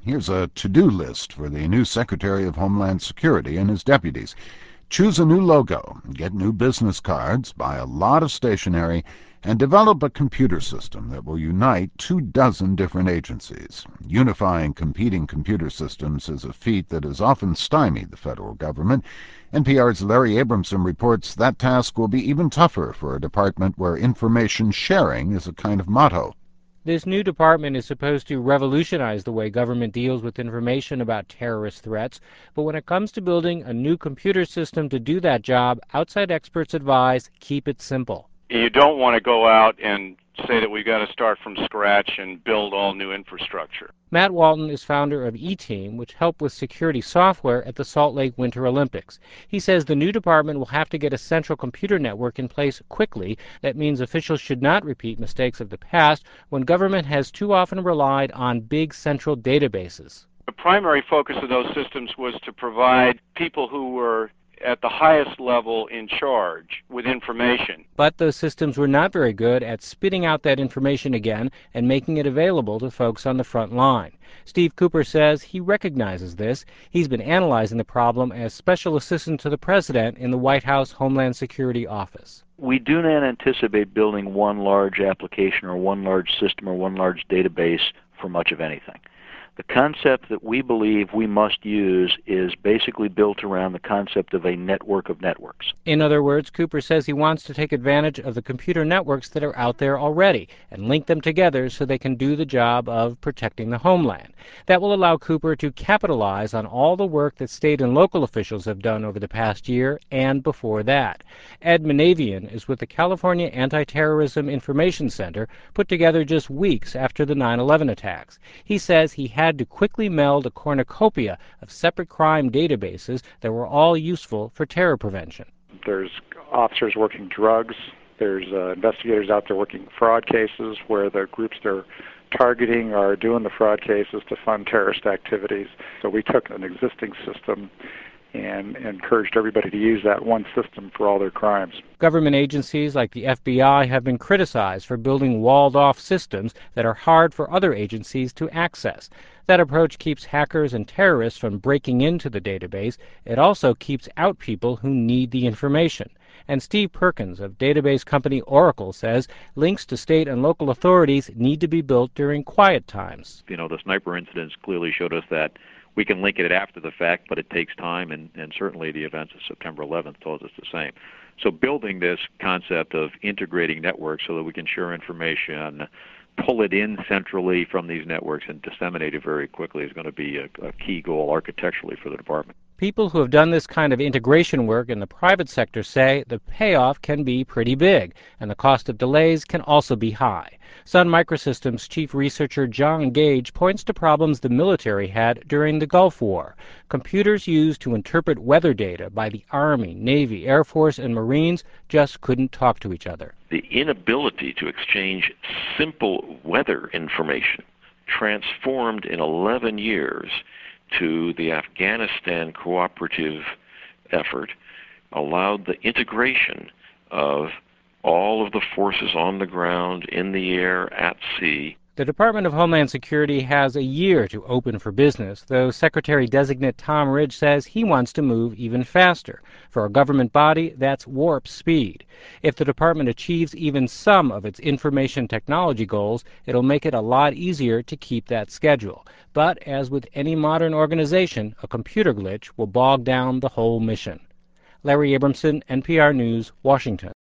Here's a to-do list for the new Secretary of Homeland Security and his deputies. Choose a new logo, get new business cards, buy a lot of stationery, and develop a computer system that will unite 24 different agencies. Unifying competing computer systems is a feat that has often stymied the federal government. NPR's Larry Abramson reports that task will be even tougher for a department where information sharing is a kind of motto. This new department is supposed to revolutionize the way government deals with information about terrorist threats, but when it comes to building a new computer system to do that job, outside experts advise keep it simple. You don't want to go out and say that we've got to start from scratch and build all new infrastructure. Matt Walton is founder of E-Team, which helped with security software at the Salt Lake Winter Olympics. He says the new department will have to get a central computer network in place quickly. That means officials should not repeat mistakes of the past when government has too often relied on big central databases. The primary focus of those systems was to provide people who were at the highest level in charge with information. But those systems were not very good at spitting out that information again and making it available to folks on the front line. Steve Cooper says he recognizes this. He's been analyzing the problem as special assistant to the president in the White House Homeland Security Office. We do not anticipate building one large application or one large system or one large database for much of anything. The concept that we believe we must use is basically built around the concept of a network of networks. In other words, Cooper says he wants to take advantage of the computer networks that are out there already and link them together so they can do the job of protecting the homeland. That will allow Cooper to capitalize on all the work that state and local officials have done over the past year and before that. Ed Manavian is with the California Anti-Terrorism Information Center, put together just weeks after the 9/11 attacks. He says he had to quickly meld a cornucopia of separate crime databases that were all useful for terror prevention. There's officers working drugs. There's investigators out there working fraud cases where the groups they're targeting are doing the fraud cases to fund terrorist activities. So we took an existing system and encouraged everybody to use that one system for all their crimes. Government agencies like the FBI have been criticized for building walled-off systems that are hard for other agencies to access. That approach keeps hackers and terrorists from breaking into the database. It also keeps out people who need the information. And Steve Perkins of database company Oracle says links to state and local authorities need to be built during quiet times. The sniper incidents clearly showed us that we can link it after the fact, but it takes time, and certainly the events of September 11th told us the same. So building this concept of integrating networks so that we can share information, pull it in centrally from these networks, and disseminate it very quickly is going to be a key goal architecturally for the department. People who have done this kind of integration work in the private sector say the payoff can be pretty big, and the cost of delays can also be high. Sun Microsystems chief researcher John Gage points to problems the military had during the Gulf War. Computers used to interpret weather data by the Army, Navy, Air Force, and Marines just couldn't talk to each other. The inability to exchange simple weather information transformed in 11 years to the Afghanistan cooperative effort, allowed the integration of all of the forces on the ground, in the air, at sea. The Department of Homeland Security has a year to open for business, though Secretary-designate Tom Ridge says he wants to move even faster. For a government body, that's warp speed. If the department achieves even some of its information technology goals, it'll make it a lot easier to keep that schedule. But as with any modern organization, a computer glitch will bog down the whole mission. Larry Abramson, NPR News, Washington.